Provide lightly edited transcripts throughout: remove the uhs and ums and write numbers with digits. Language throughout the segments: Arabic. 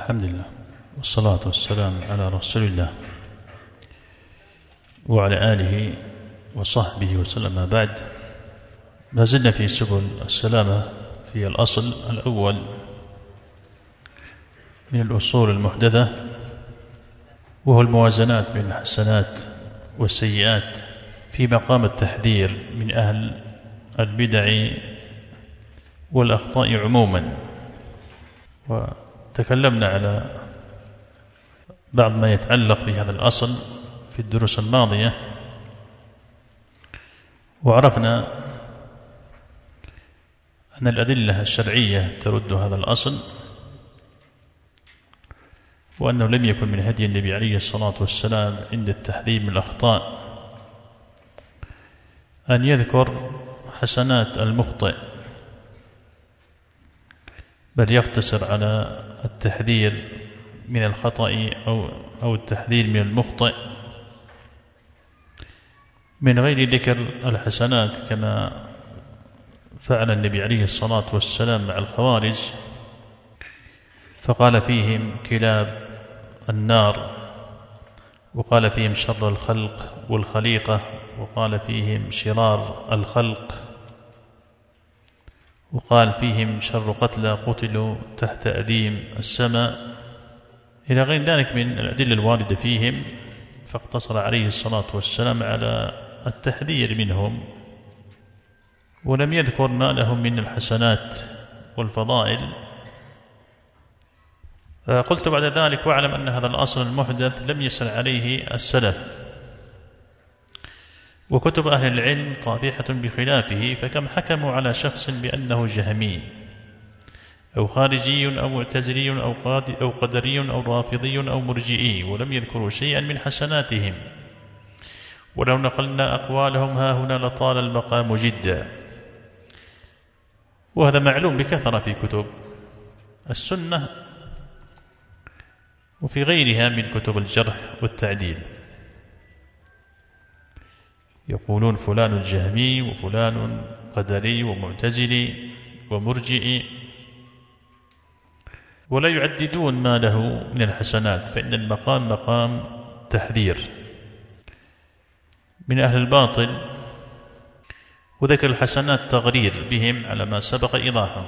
الحمد لله والصلاة والسلام على رسول الله وعلى آله وصحبه وسلم. بعد، ما زلنا في سبل السلامة في الأصل الأول من الأصول المحدثة، وهو الموازنات بين الحسنات والسيئات في مقام التحذير من أهل البدع والأخطاء عموما. وتكلمنا على بعض ما يتعلق بهذا الأصل في الدروس الماضية، وعرفنا أن الأدلة الشرعية ترد هذا الأصل، وأنه لم يكن من هدي النبي عليه الصلاة والسلام عند التحذير من الأخطاء أن يذكر حسنات المخطئ، بل يقتصر على التحذير من الخطأ أو التحذير من المخطئ من غير ذكر الحسنات، كما فعل النبي عليه الصلاة والسلام مع الخوارج، فقال فيهم كلاب النار، وقال فيهم شر الخلق والخليقة، وقال فيهم شرار الخلق، وقال فيهم شر قتلى قتلوا تحت أديم السماء، إلى غير ذلك من الأدلة الواردة فيهم. فاقتصر عليه الصلاة والسلام على التحذير منهم، ولم يذكر ما لهم من الحسنات والفضائل. قلت بعد ذلك: واعلم أن هذا الأصل المحدث لم يسل عليه السلف، وكتب أهل العلم طافحة بخلافه، فكم حكموا على شخص بأنه جهمي أو خارجي أو معتزلي أو قدري أو رافضي أو مرجئي، ولم يذكروا شيئا من حسناتهم، ولو نقلنا أقوالهم ها هنا لطال المقام جدا. وهذا معلوم بكثرة في كتب السنة وفي غيرها من كتب الجرح والتعديل، يقولون فلان جهمي وفلان قدري ومعتزلي ومرجئي، ولا يعددون ما له من الحسنات، فإن المقام مقام تحذير من أهل الباطل، وذكر الحسنات تغرير بهم على ما سبق إيضاحه.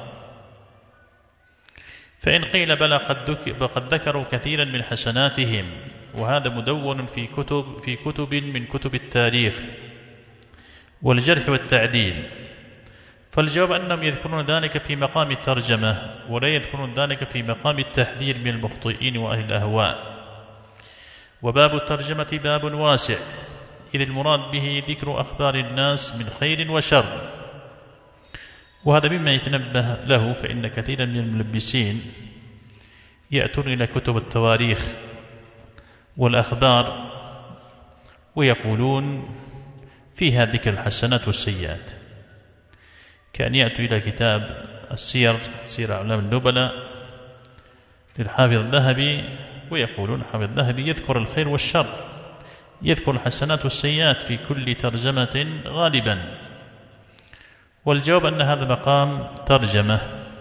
فإن قيل بلى قد ذكروا كثيرا من حسناتهم، وهذا مدون في كتب من كتب التاريخ والجرح والتعديل، فالجواب أنهم يذكرون ذلك في مقام الترجمة، ولا يذكرون ذلك في مقام التحذير من المخطئين وأهل الأهواء. وباب الترجمة باب واسع، إذ المراد به ذكر أخبار الناس من خير وشر، وهذا مما يتنبه له، فإن كثيرا من الملبسين يأتون إلى كتب التواريخ والأخبار ويقولون فيها ذكر الحسنات والسيئات، كأن يأتوا إلى كتاب السير، سير أعلام النبلاء للحافظ الذهبي، ويقولون الحافظ الذهبي يذكر الخير والشر، يذكر الحسنات والسيئات في كل ترجمة غالبا. والجواب أن هذا مقام ترجمة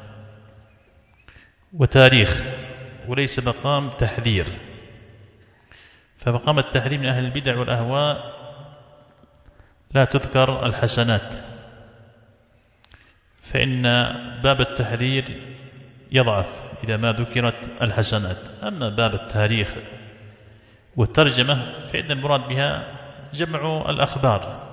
وتاريخ، وليس مقام تحذير. فمقام التحذير من أهل البدع والأهواء لا تذكر الحسنات، فإن باب التحذير يضعف إذا ما ذكرت الحسنات. أما باب التاريخ والترجمة فإن المراد بها جمع الأخبار،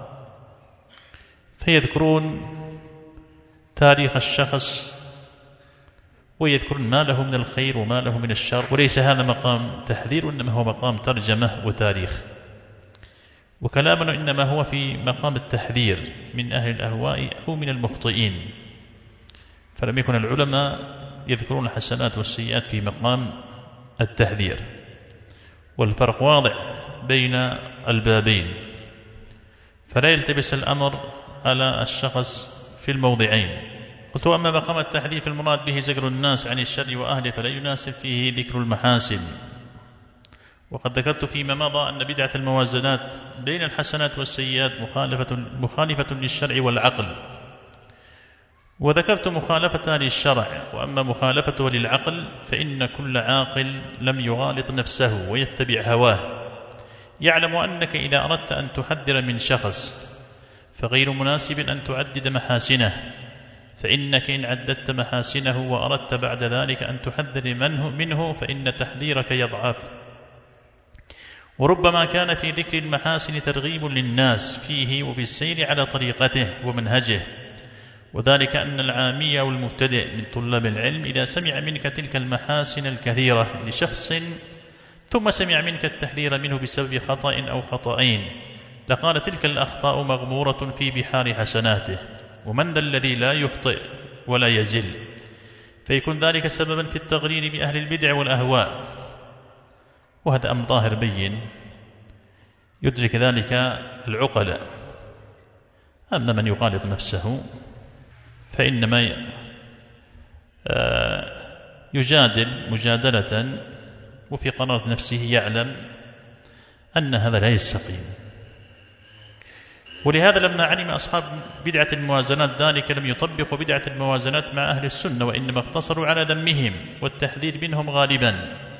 فيذكرون تاريخ الشخص ويذكرون ما له من الخير وما له من الشر، وليس هذا مقام تحذير، وإنما هو مقام ترجمة وتاريخ. وكلامنا إنما هو في مقام التحذير من أهل الأهواء أو من المخطئين، فلم يكن العلماء يذكرون الحسنات والسيئات في مقام التحذير. والفرق واضح بين البابين، فلا يلتبس الأمر على الشخص في الموضعين. قلت: أما مقام التحذير فالمراد به زجر الناس عن الشر وأهله، فلا يناسب فيه ذكر المحاسن. وقد ذكرت فيما مضى أن بدعة الموازنات بين الحسنات والسيئات مخالفة للشرع والعقل، وذكرت مخالفة للشرع، وأما مخالفته للعقل فإن كل عاقل لم يغالط نفسه ويتبع هواه يعلم أنك إذا أردت أن تحذر من شخص فغير مناسب أن تعدد محاسنه، فإنك إن عددت محاسنه وأردت بعد ذلك أن تحذر منه فإن تحذيرك يضعف. وربما كان في ذكر المحاسن ترغيب للناس فيه وفي السير على طريقته ومنهجه، وذلك أن العامي أو المبتدئ من طلاب العلم إذا سمع منك تلك المحاسن الكثيرة لشخص ثم سمع منك التحذير منه بسبب خطأ أو خطأين لقال تلك الأخطاء مغمورة في بحار حسناته، ومن ذا الذي لا يخطئ ولا يزل، فيكون ذلك سببا في التغرير بأهل البدع والأهواء. وهذا أمر ظاهر بين يدرك ذلك العقلاء. أما من يغالط نفسه فإنما يجادل مجادلة وفي قرارة نفسه يعلم أن هذا لا يستقيم. ولهذا لما علم أصحاب بدعة الموازنات ذلك لم يطبقوا بدعة الموازنات مع أهل السنة، وإنما اقتصروا على ذمهم والتحذير منهم غالبا،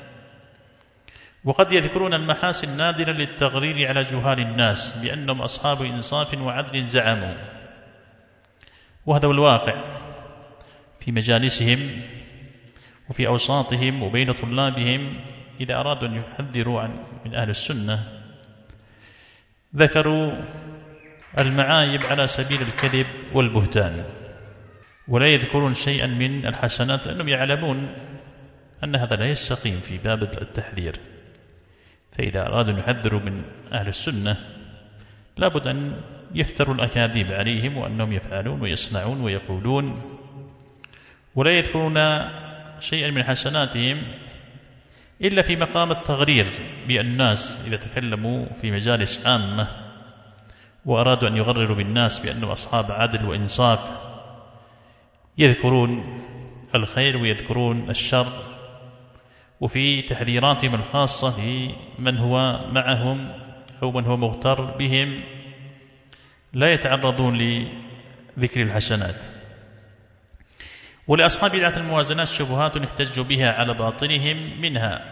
وقد يذكرون المحاسن نادرا للتغرير على جهال الناس بأنهم أصحاب إنصاف وعدل زعموا. وهذا هو الواقع في مجالسهم وفي أوساطهم وبين طلابهم. إذا أرادوا أن يحذروا من أهل السنة ذكروا المعايب على سبيل الكذب والبهتان، ولا يذكرون شيئا من الحسنات لأنهم يعلمون أن هذا لا يستقيم في باب التحذير. فإذا أرادوا أن يحذروا من أهل السنة لابد أن يفتروا الأكاذيب عليهم وأنهم يفعلون ويصنعون ويقولون، ولا يذكرون شيئا من حسناتهم إلا في مقام التغرير بالناس. إذا تكلموا في مجالس عامة وأرادوا أن يغرروا بالناس بأنهم أصحاب عدل وإنصاف يذكرون الخير ويذكرون الشر، وفي تحذيراتهم الخاصة لمن هو معهم أو من هو مغتر بهم لا يتعرضون لذكر الحسنات. ولأصحاب بدعة الموازنات شبهات احتجوا بها على باطنهم، منها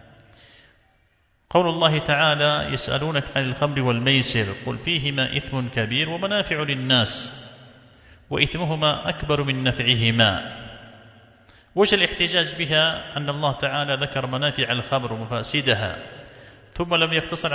قول الله تعالى يسألونك عن الخمر والميسر قل فيهما إثم كبير ومنافع للناس وإثمهما أكبر من نفعهما. وجه الاحتجاج بها أن الله تعالى ذكر منافع الخمر ومفاسدها ولم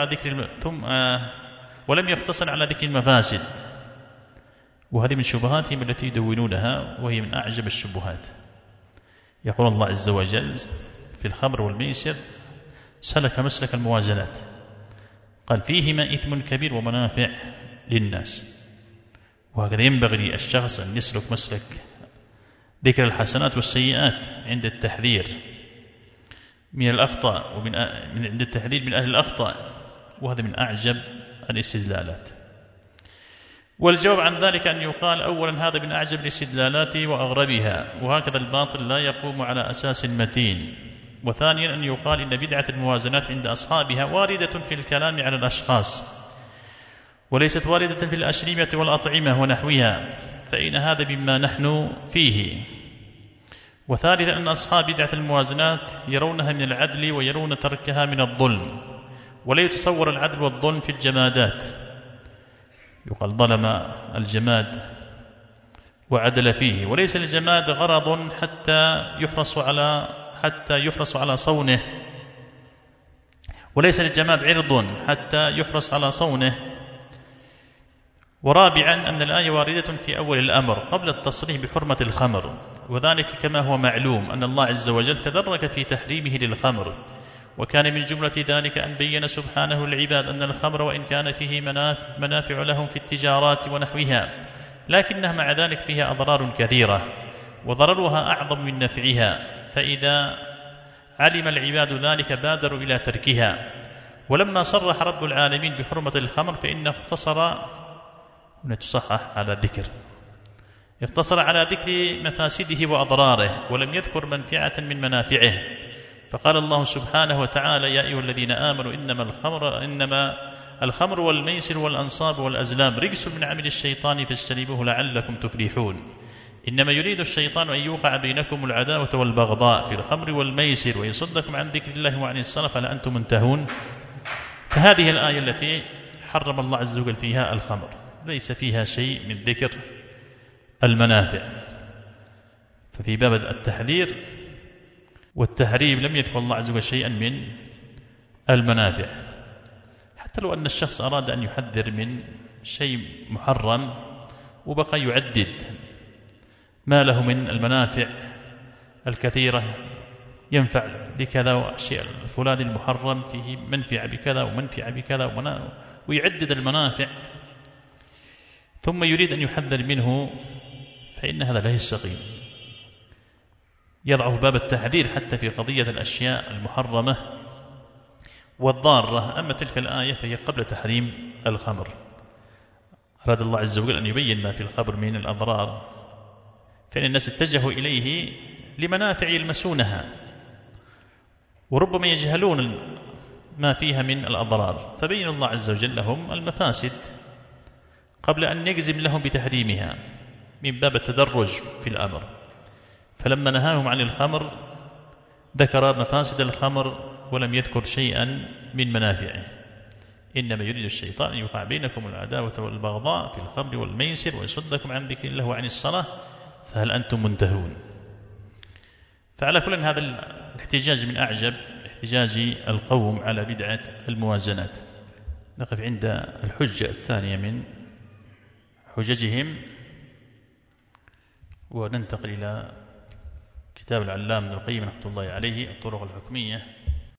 يقتصر على ذكر المفاسد، وهذه من شبهاتهم التي يدونونها وهي من أعجب الشبهات. يقول الله عز وجل في الخمر والميسر سلك مسلك الموازنات، قال فيهما إثم كبير ومنافع للناس. وهكذا ينبغي للشخص أن يسلك مسلك ذكر الحسنات والسيئات عند التحذير من الأخطاء ومن عند التحذير من أهل الأخطاء، وهذا من أعجب الاستدلالات. والجواب عن ذلك أن يقال أولا هذا من أعجب الاستدلالات وأغربها، وهكذا الباطل لا يقوم على أساس متين. وثانيا أن يقال إن بدعة الموازنات عند أصحابها واردة في الكلام على الأشخاص وليست واردة في الأشربة والأطعمة ونحوها، فإن هذا مما نحن فيه. وثالثا أن أصحاب بدعة الموازنات يرونها من العدل ويرون تركها من الظلم، ولا يتصور العدل والظلم في الجمادات. يقال ظلم الجماد وعدل فيه، وليس الجماد غرض حتى يحرص على صونه، وليس الجماد عرض حتى يحرص على صونه. ورابعا أن الآية واردة في أول الأمر قبل التصريح بحرمة الخمر، وذلك كما هو معلوم أن الله عز وجل تدرك في تحريمه للخمر، وكان من جملة ذلك أن بين سبحانه للعباد أن الخمر وإن كان فيه منافع لهم في التجارات ونحوها لكنها مع ذلك فيها أضرار كثيرة وضررها أعظم من نفعها، فإذا علم العباد ذلك بادروا إلى تركها. ولما صرح رب العالمين بحرمة الخمر فإنه اقتصر على ذكر مفاسده وأضراره ولم يذكر منفعة من منافعه. فقال الله سبحانه وتعالى يا أيها الذين آمنوا إنما الخمر والميسر والأنصاب والأزلام رجس من عمل الشيطان فاجتنبوه لعلكم تفلحون. إنما يريد الشيطان أن يوقع بينكم العداوة والبغضاء في الخمر والميسر ويصدكم عن ذكر الله وعن الصلاة فهل أنتم منتهون. فهذه الآية التي حرم الله عز وجل فيها الخمر ليس فيها شيء من ذكر المنافع، ففي باب التحذير والتحريم لم يذكر الله عز وجل شيئا من المنافع. حتى لو أن الشخص أراد أن يحذر من شيء محرم وبقى يعدد ما له من المنافع الكثيرة ينفع بكذا، وأشياء فلان المحرم فيه منفعة بكذا ومنفعة بكذا ويعدد المنافع ثم يريد أن يحذر منه، فإن هذا لا يستقيم. يضعف باب التحذير حتى في قضية الأشياء المحرمة والضارة. أما تلك الآية فهي قبل تحريم الخمر. أراد الله عز وجل أن يبين ما في الخمر من الأضرار، فإن الناس اتجهوا إليه لمنافع يلمسونها وربما يجهلون ما فيها من الأضرار، فبين الله عز وجل لهم المفاسد قبل أن يجزم لهم بتحريمها من باب التدرج في الأمر. فلما نهاهم عن الخمر ذكر مفاسد الخمر ولم يذكر شيئا من منافعه. إنما يريد الشيطان أن يوقع بينكم العداوة والبغضاء في الخمر والميسر ويصدكم عن ذكر الله وعن الصلاة فهل أنتم منتهون. فعلى كل هذا الاحتجاج من أعجب احتجاج القوم على بدعة الموازنات. نقف عند الحجة الثانية من حججهم وننتقل إلى كتاب العلامة ابن القيم رحمة الله عليه الطرق الحكمية.